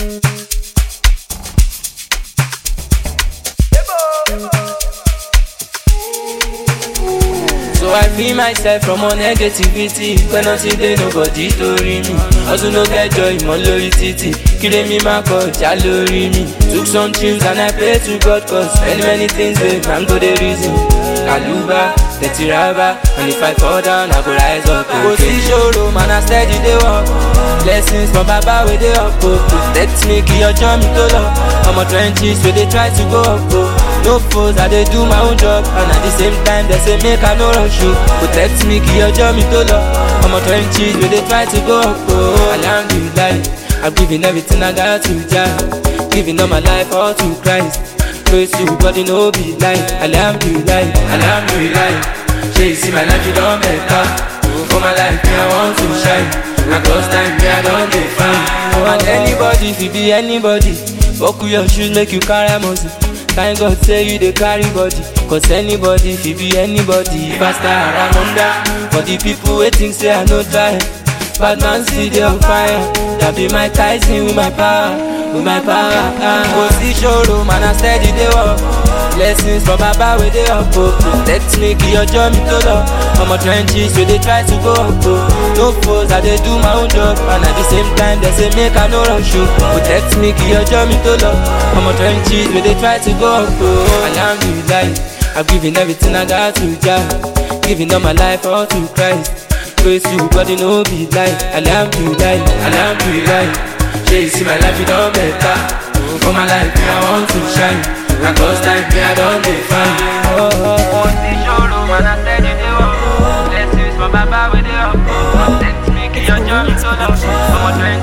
So I free myself from all negativity. When nothing dey nobody story me. Also no get joy, mo lórí títì. Kíre mi máa kọjá lórí mi. Took some trips and I pray to God, cause many things dey man go dey reason. Kaluba, dirty rubber, and if I fall down, I go rise up. Go see ṣòro, man I steady dey walk. Blessings from Baba wey dey up, oh. Protect me, kí ọjọ́ mi tó lọ. Ọmọ trenches wey dey try to go up, oh. No foes, I dey do my own job, and at the same time they say make I no rush you. Protect me, kí ọjọ́ mi tó lọ. Ọmọ trenches wey dey try to go up, oh. Alhamdulillah, I'm giving everything I got to Jah. Giving all my life all to Christ. Praise you, body no be lie. Alhamdulillah, alhamdulillah. Shey you see my life, you don better. For my life, me I want to shine. And cause time, me I don dey fine. And anybody, if you be anybody, buckle your shoes, make you carry muscle. Thank God say you dey carry body. Cause anybody, if you be anybody, faster around under. For the people waiting, say I no try. Bad man still dey on fire. That be my Tyson with my power. With my power, go see ṣòro, man I steady dey walk. Blessings from Baba wey dey up, oh. Protect me, kí ọjọ́ mi tó lọ. Ọmọ trenches wey dey try to go up, oh. No foes, I dey do my own job, and at the same time they say make I no rush you. Protect me, kí ọjọ́ mi tó lọ. Ọmọ trenches wey dey try to go up, oh. Alhamdulillah, I'm giving everything I got to Jah. Giving all my life all to Christ. Praise you, body no be lie. Alhamdulillah, alhamdulillah. Shey you see my life, you don better. For my life, me I want to shine. And cause time, me I don dey fine. Oh, see ṣòro, man I steady dey walk. Blessings from Baba wey dey up. Protect me, kí ọjọ́ mi tó lọ. Ọmọ